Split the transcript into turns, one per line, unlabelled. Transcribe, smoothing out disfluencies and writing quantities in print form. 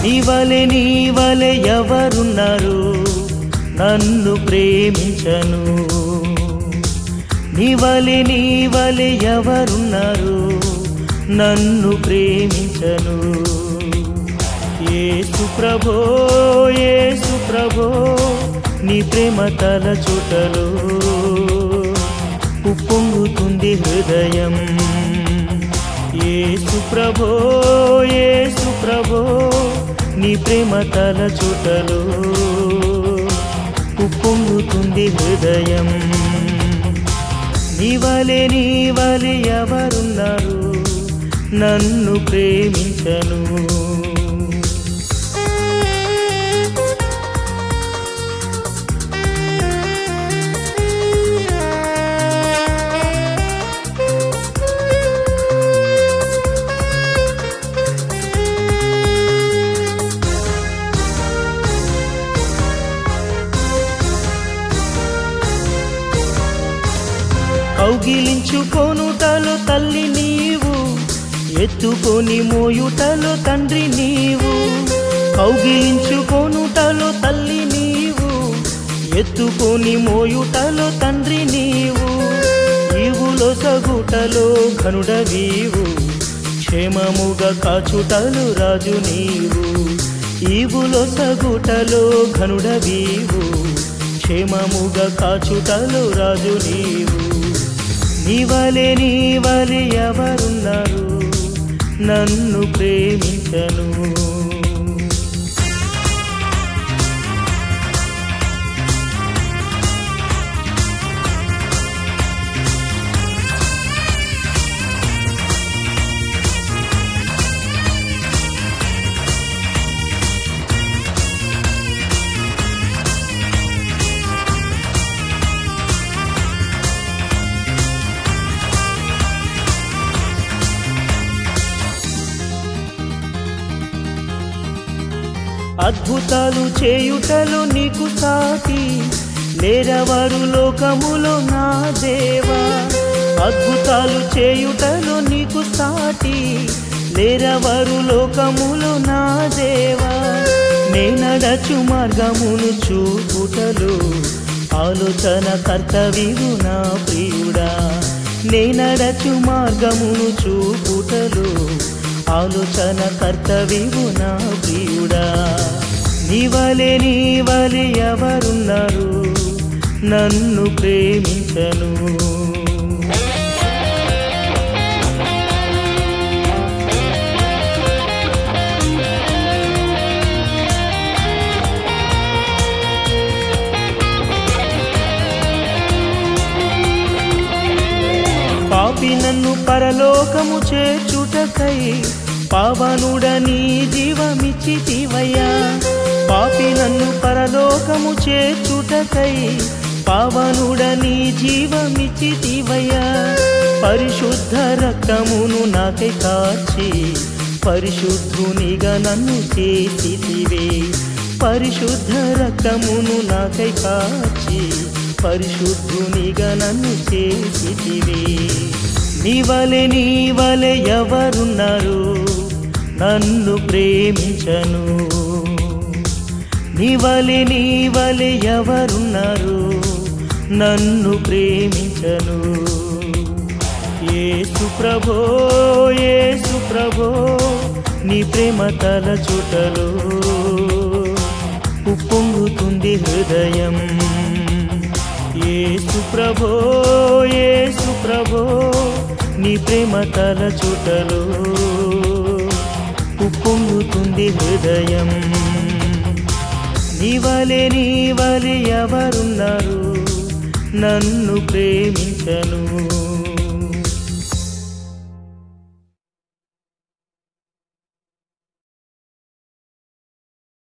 నీవలే ఎవరున్నారు నన్ను ప్రేమించను? నీవలే ఎవరున్నారు నన్ను ప్రేమించను? యేసు ప్రభో నీ ప్రేమ తలచుటలో ఉప్పొంగుతుంది హృదయం. యేసు ప్రభో నీ ప్రేమ తలచుటలో ఉప్పొంగుతుంది హృదయం. నీవలే ఎవరున్నారు నన్ను ప్రేమించను? కౌగిలించుకొనుటలో తల్లి నీవు, ఎత్తుకొని మోయుటలో తండ్రి నీవు. కౌగిలించుకొనుటలో తల్లి నీవు, ఎత్తుకొని మోయుటలో తండ్రి నీవు. ఈవులో సగుటలో ఘనుడవీవు, క్షేమముగా కాచుటలు రాజు నీవు. ఈవులో సగుటలో ఘనుడవీవు, క్షేమముగా కాచుటలు రాజు నీవు. నీవలే ఎవరున్నారు నన్ను ప్రేమించను? అద్భుతాలు చేయుటలో నీకు సాటి లేరవరు లోకములో నా దేవా. అద్భుతాలు చేయుటలో నీకు సాటి లేరవరు లోకములో నా దేవా. నేనడచు మార్గమును చూపుటలో ఆలోచన కర్తవ్యము నా ప్రియుడా. నేనడచు మార్గమును చూపుటలో ఆలోచన కర్తవ్యము నా ప్రియుడా. నీవలే ఎవరున్నారు నన్ను ప్రేమించను? పాపి నన్ను పరలోకము చేర్చుటకై పావనుడని జీవమిచ్చితివయ్యా. పాపి నన్ను పరలోకము చేర్చుటకై పావనుడని జీవమిచ్చితివయ్యా. పరిశుద్ధ రక్తమును నాకై కార్చి పరిశుద్ధునిగా నన్ను చేసితివే. పరిశుద్ధ రక్తమును నాకై కార్చి పరిశుద్ధునిగా నన్ను చేసితివే. నీవలే ఎవరున్నారు నన్ను ప్రేమించను? నీవలే ఎవరున్నారు నన్ను ప్రేమించను? యేసు ప్రభో నీ ప్రేమ తలచుటలో ఉప్పొంగుతుంది హృదయం. యేసు ప్రభో నీ ప్రేమ తలచుటలో ఉప్పొంగుతుంది హృదయం. నీవలే ఎవరున్నారు నన్ను ప్రేమించను?